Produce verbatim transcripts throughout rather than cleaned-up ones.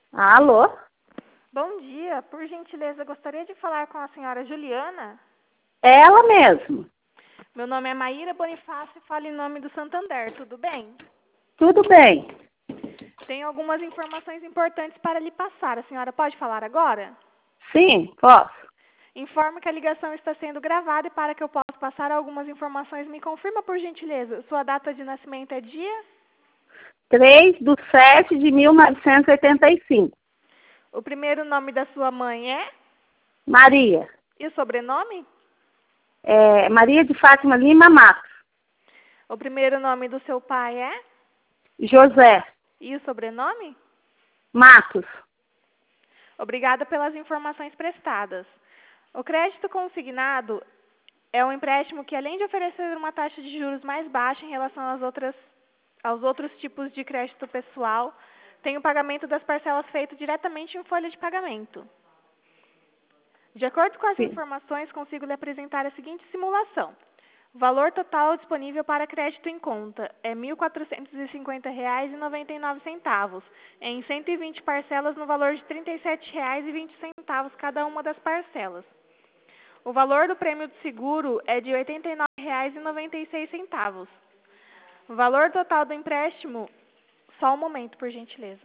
Alô? Bom dia, por gentileza, gostaria de falar com a senhora Juliana. Ela mesmo. Meu nome é Maíra Bonifácio e falo em nome do Santander, tudo bem? Tudo bem. Tenho algumas informações importantes para lhe passar. A senhora pode falar agora? Sim, posso. Informo que a ligação está sendo gravada e para que eu possa passar algumas informações, me confirma, por gentileza, sua data de nascimento é dia? três de sete de mil novecentos e oitenta e cinco. O primeiro nome da sua mãe é? Maria. E o sobrenome? É, Maria de Fátima Lima Matos. O primeiro nome do seu pai é? José E o sobrenome? Matos. Obrigada pelas informações prestadas. O crédito consignado é um empréstimo que, além de oferecer uma taxa de juros mais baixa em relação às outras, aos outros tipos de crédito pessoal, tem o pagamento das parcelas feito diretamente em folha de pagamento. De acordo com as Sim. informações, consigo lhe apresentar a seguinte simulação. O valor total disponível para crédito em conta é mil quatrocentos e cinquenta reais e noventa e nove centavos, em cento e vinte parcelas no valor de trinta e sete reais e vinte centavos cada uma das parcelas. O valor do prêmio do seguro é de oitenta e nove reais e noventa e seis centavos. O valor total do empréstimo, só um momento, por gentileza.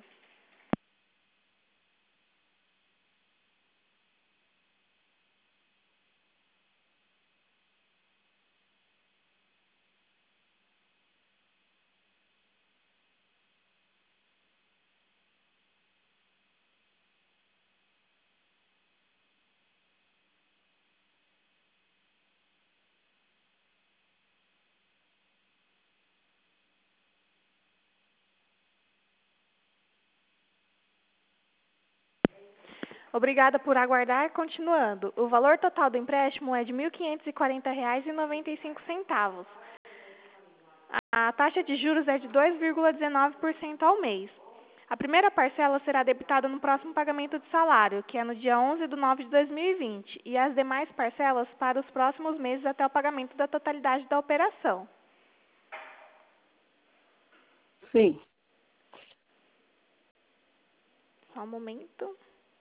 Obrigada por aguardar. Continuando. O valor total do empréstimo é de mil quinhentos e quarenta reais e noventa e cinco centavos. A taxa de juros é de dois vírgula dezenove por cento ao mês. A primeira parcela será debitada no próximo pagamento de salário, que é no dia onze de nove de dois mil e vinte, e as demais parcelas para os próximos meses até o pagamento da totalidade da operação. Sim. Só um momento.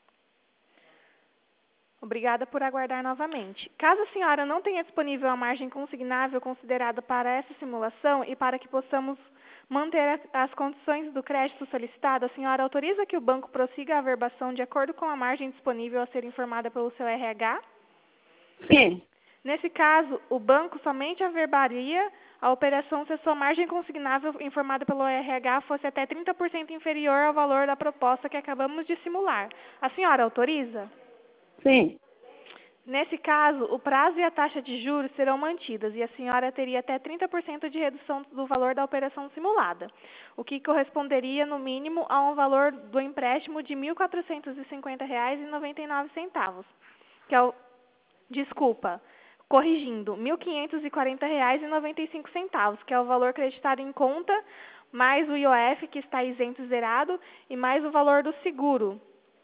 Obrigada por aguardar novamente. Caso a senhora não tenha disponível a margem consignável considerada para essa simulação e para que possamos manter as condições do crédito solicitado, a senhora autoriza que o banco prossiga a averbação de acordo com a margem disponível a ser informada pelo seu R H? Sim. Nesse caso, o banco somente averbaria a operação se a sua margem consignável informada pelo R H fosse até trinta por cento inferior ao valor da proposta que acabamos de simular. A senhora autoriza? Sim. Nesse caso, o prazo e a taxa de juros serão mantidas e a senhora teria até trinta por cento de redução do valor da operação simulada, o que corresponderia, no mínimo, a um valor do empréstimo de mil quatrocentos e cinquenta reais e noventa e nove centavos, que é o, desculpa, corrigindo, mil quinhentos e quarenta reais e noventa e cinco centavos, que é o valor creditado em conta, mais o I O F, que está isento zerado, e mais o valor do seguro,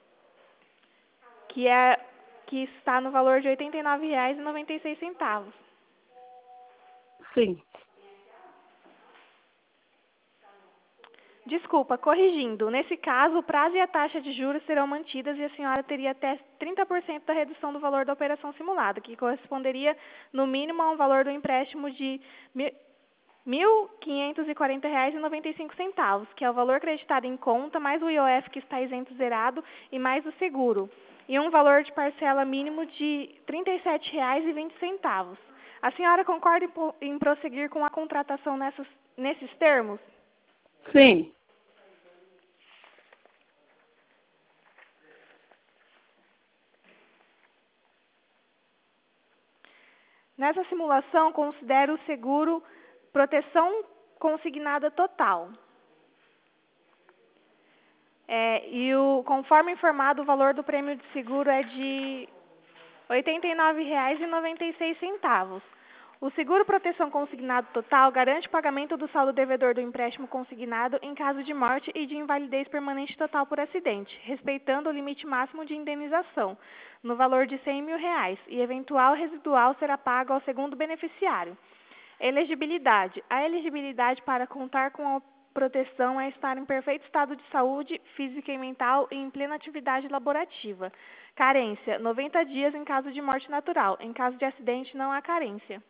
que é que está no valor de oitenta e nove reais e noventa e seis centavos. Sim. Desculpa, corrigindo. Nesse caso, o prazo e a taxa de juros serão mantidas e a senhora teria até trinta por cento da redução do valor da operação simulada, que corresponderia, no mínimo, a um valor do empréstimo de mil quinhentos e quarenta reais e noventa e cinco centavos, que é o valor creditado em conta, mais o I O F, que está isento zerado, e mais o seguro. E um valor de parcela mínimo de trinta e sete reais e vinte centavos. A senhora concorda em, em prosseguir com a contratação nessas, nesses termos? Sim. Nessa simulação, considero o seguro proteção consignada total. É, e o, conforme informado, o valor do prêmio de seguro é de oitenta e nove reais e noventa e seis centavos. O seguro proteção consignado total garante o pagamento do saldo devedor do empréstimo consignado em caso de morte e de invalidez permanente total por acidente, respeitando o limite máximo de indenização, no valor de cem mil reais, e eventual residual será pago ao segundo beneficiário. Elegibilidade. A elegibilidade para contar com a proteção é estar em perfeito estado de saúde física e mental e em plena atividade laborativa. Carência, noventa dias em caso de morte natural. Em caso de acidente, não há carência.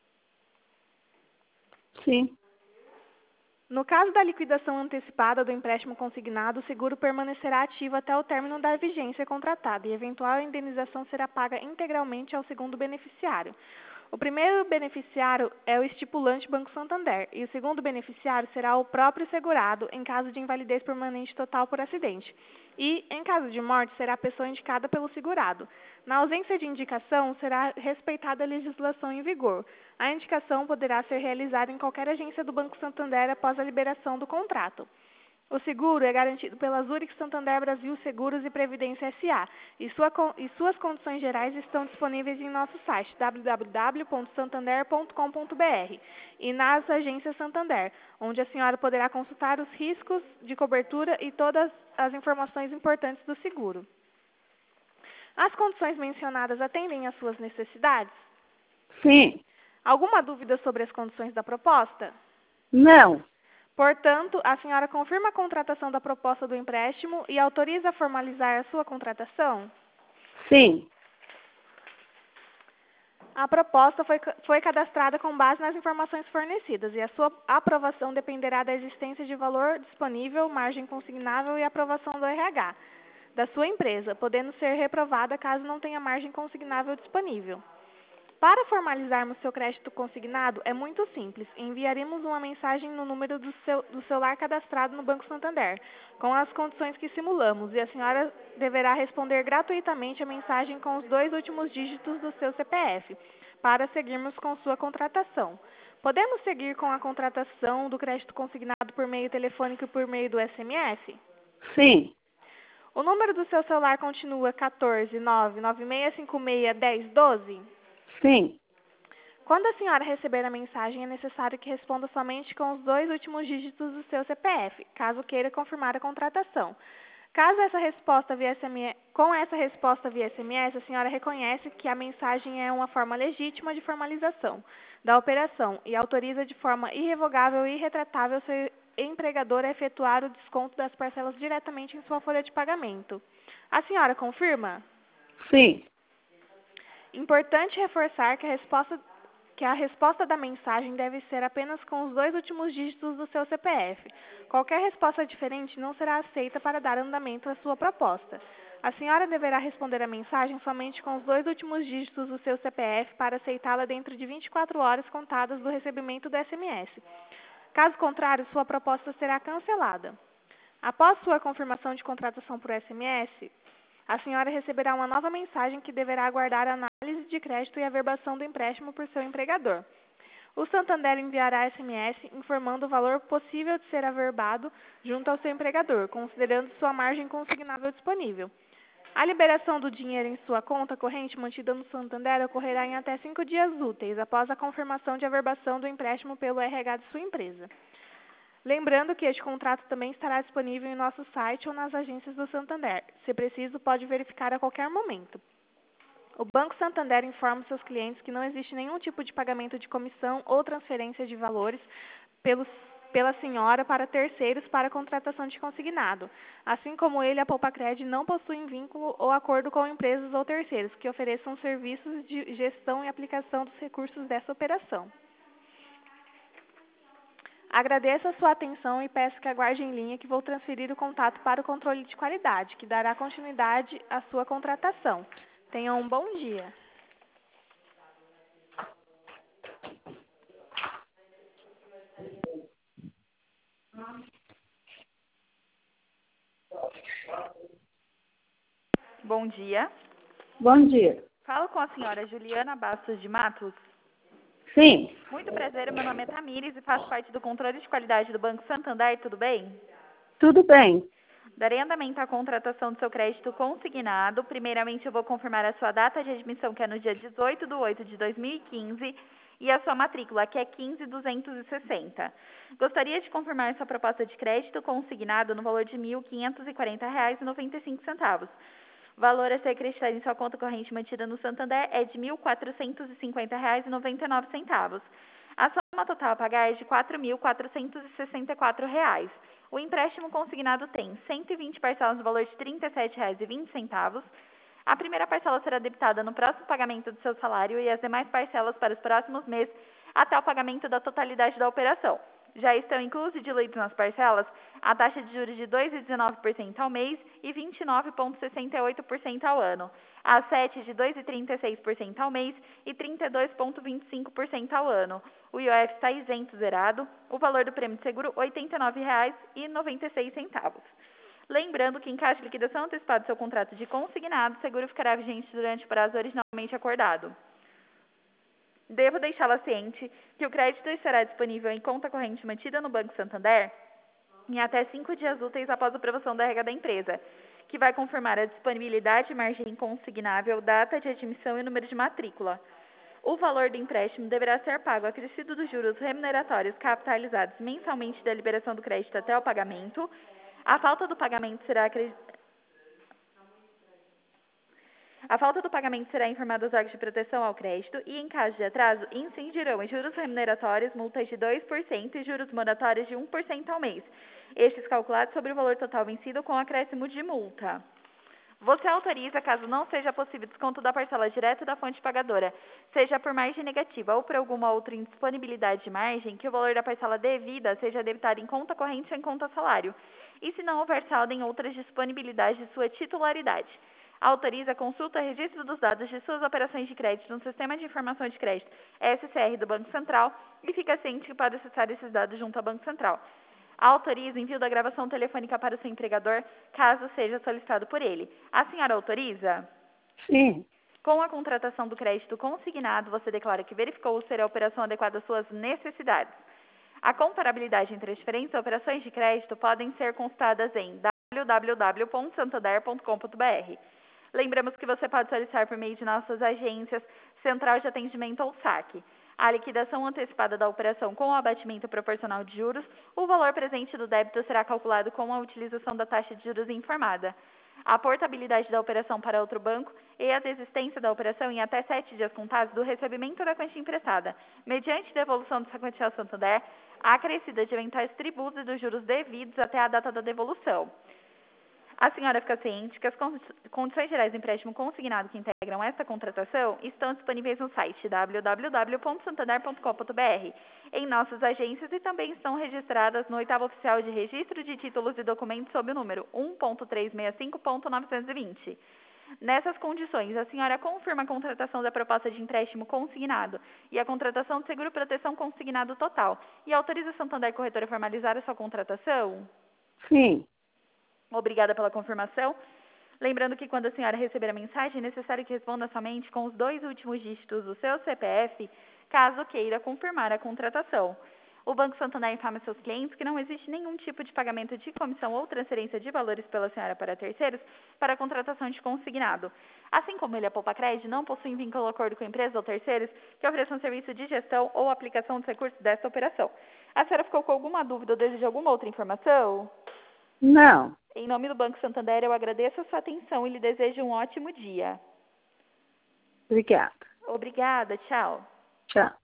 Sim. No caso da liquidação antecipada do empréstimo consignado, o seguro permanecerá ativo até o término da vigência contratada e eventual indenização será paga integralmente ao segundo beneficiário. O primeiro beneficiário é o estipulante Banco Santander e o segundo beneficiário será o próprio segurado em caso de invalidez permanente total por acidente. E, em caso de morte, será a pessoa indicada pelo segurado. Na ausência de indicação, será respeitada a legislação em vigor. A indicação poderá ser realizada em qualquer agência do Banco Santander após a liberação do contrato. O seguro é garantido pela Zurich Santander Brasil Seguros e Previdência S A e, sua, e suas condições gerais estão disponíveis em nosso site w w w ponto santander ponto com ponto b r e nas agências Santander, onde a senhora poderá consultar os riscos de cobertura e todas as informações importantes do seguro. As condições mencionadas atendem às suas necessidades? Sim. Alguma dúvida sobre as condições da proposta? Não. Portanto, a senhora confirma a contratação da proposta do empréstimo e autoriza a formalizar a sua contratação? Sim. A proposta foi, foi cadastrada com base nas informações fornecidas e a sua aprovação dependerá da existência de valor disponível, margem consignável e aprovação do R H da sua empresa, podendo ser reprovada caso não tenha margem consignável disponível. Para formalizarmos seu crédito consignado, é muito simples. Enviaremos uma mensagem no número do, seu, do celular cadastrado no Banco Santander, com as condições que simulamos, e a senhora deverá responder gratuitamente a mensagem com os dois últimos dígitos do seu C P F, para seguirmos com sua contratação. Podemos seguir com a contratação do crédito consignado por meio telefônico e por meio do S M S? Sim. O número do seu celular continua quatorze, nove nove seis cinco seis, dez, doze? Sim. Quando a senhora receber a mensagem, é necessário que responda somente com os dois últimos dígitos do seu C P F, caso queira confirmar a contratação. Caso essa resposta via S M S, com essa resposta via S M S, a senhora reconhece que a mensagem é uma forma legítima de formalização da operação e autoriza de forma irrevogável e irretratável seu empregador a efetuar o desconto das parcelas diretamente em sua folha de pagamento. A senhora confirma? Sim. Importante reforçar que a resposta que a resposta da mensagem deve ser apenas com os dois últimos dígitos do seu C P F. Qualquer resposta diferente não será aceita para dar andamento à sua proposta. A senhora deverá responder a mensagem somente com os dois últimos dígitos do seu C P F para aceitá-la dentro de vinte e quatro horas contadas do recebimento do S M S. Caso contrário, sua proposta será cancelada. Após sua confirmação de contratação por S M S, a senhora receberá uma nova mensagem que deverá aguardar a análise de crédito e averbação do empréstimo por seu empregador. O Santander enviará S M S informando o valor possível de ser averbado junto ao seu empregador, considerando sua margem consignável disponível. A liberação do dinheiro em sua conta corrente mantida no Santander ocorrerá em até cinco dias úteis após a confirmação de averbação do empréstimo pelo R H de sua empresa. Lembrando que este contrato também estará disponível em nosso site ou nas agências do Santander. Se preciso, pode verificar a qualquer momento. O Banco Santander informa seus clientes que não existe nenhum tipo de pagamento de comissão ou transferência de valores pelos, pela senhora para terceiros para contratação de consignado. Assim como ele, a Poupacred não possui vínculo ou acordo com empresas ou terceiros que ofereçam serviços de gestão e aplicação dos recursos dessa operação. Agradeço a sua atenção e peço que aguarde em linha que vou transferir o contato para o controle de qualidade, que dará continuidade à sua contratação. Tenha um bom dia. Bom dia. Bom dia. Falo com a senhora Juliana Bastos de Matos. Sim. Muito prazer, meu nome é Tamires e faço parte do controle de qualidade do Banco Santander, tudo bem? Tudo bem. Darei andamento à contratação do seu crédito consignado. Primeiramente, eu vou confirmar a sua data de admissão, que é no dia dezoito de oito de dois mil e quinze, e a sua matrícula, que é quinze mil duzentos e sessenta. Gostaria de confirmar sua proposta de crédito consignado no valor de mil quinhentos e quarenta reais e noventa e cinco centavos. O valor a ser acreditado em sua conta corrente mantida no Santander é de mil quatrocentos e cinquenta reais e noventa e nove centavos. A sua soma total a pagar é de quatro mil quatrocentos e sessenta e quatro reais. O empréstimo consignado tem cento e vinte parcelas no valor de trinta e sete reais e vinte centavos. A primeira parcela será debitada no próximo pagamento do seu salário e as demais parcelas para os próximos meses até o pagamento da totalidade da operação. Já estão inclusos e diluídos nas parcelas a taxa de juros de dois vírgula dezenove por cento ao mês e vinte e nove vírgula sessenta e oito por cento ao ano, a sete de dois vírgula trinta e seis por cento ao mês e trinta e dois vírgula vinte e cinco por cento ao ano. O I O F está isento, zerado. O valor do prêmio de seguro, oitenta e nove reais e noventa e seis centavos. Lembrando que, em caso de liquidação antecipada do seu contrato de consignado, o seguro ficará vigente durante o prazo originalmente acordado. Devo deixá-la ciente que o crédito estará disponível em conta corrente mantida no Banco Santander em até cinco dias úteis após a aprovação da regra da empresa, que vai confirmar a disponibilidade de margem consignável, data de admissão e número de matrícula. O valor do empréstimo deverá ser pago acrescido dos juros remuneratórios capitalizados mensalmente da liberação do crédito até o pagamento. A falta do pagamento será acre... A falta do pagamento será informada aos órgãos de proteção ao crédito e, em caso de atraso, incidirão em juros remuneratórios, multas de dois por cento e juros moratórios de um por cento ao mês, estes calculados sobre o valor total vencido com acréscimo de multa. Você autoriza, caso não seja possível desconto da parcela direta da fonte pagadora, seja por margem negativa ou por alguma outra indisponibilidade de margem, que o valor da parcela devida seja debitado em conta corrente ou em conta salário, e se não houver saldo em outras disponibilidades de sua titularidade. Autoriza a consulta e registro dos dados de suas operações de crédito no Sistema de Informação de Crédito S C R do Banco Central e fica ciente que pode acessar esses dados junto ao Banco Central. Autoriza o envio da gravação telefônica para o seu empregador, caso seja solicitado por ele. A senhora autoriza? Sim. Com a contratação do crédito consignado, você declara que verificou ser a operação adequada às suas necessidades. A comparabilidade entre as diferentes operações de crédito podem ser consultadas em w w w ponto santander ponto com ponto b r. Lembramos que você pode solicitar por meio de nossas agências, Central de Atendimento ou saque. A liquidação antecipada da operação com o abatimento proporcional de juros, o valor presente do débito será calculado com a utilização da taxa de juros informada. A portabilidade da operação para outro banco e a desistência da operação em até sete dias contados do recebimento da quantia emprestada, mediante devolução dessa quantia ao Santander, acrescida de eventuais tributos e dos juros devidos até a data da devolução. A senhora fica ciente que as condições gerais do empréstimo consignado que integram esta contratação estão disponíveis no site w w w ponto santander ponto com ponto b r, em nossas agências e também estão registradas no oitavo oficial de registro de títulos e documentos sob o número um ponto trezentos e sessenta e cinco ponto novecentos e vinte. Nessas condições, a senhora confirma a contratação da proposta de empréstimo consignado e a contratação de seguro-proteção consignado total e autoriza a Santander Corretora a formalizar a sua contratação? Sim. Obrigada pela confirmação. Lembrando que quando a senhora receber a mensagem, é necessário que responda somente com os dois últimos dígitos do seu C P F, caso queira confirmar a contratação. O Banco Santander informa seus clientes que não existe nenhum tipo de pagamento de comissão ou transferência de valores pela senhora para terceiros para a contratação de consignado. Assim como ele, a Poupa Crédito, não possui vínculo ou acordo com empresas ou terceiros que ofereçam serviço de gestão ou aplicação dos recursos desta operação. A senhora ficou com alguma dúvida ou deseja alguma outra informação? Não. Em nome do Banco Santander, eu agradeço a sua atenção e lhe desejo um ótimo dia. Obrigada. Obrigada, tchau. Tchau.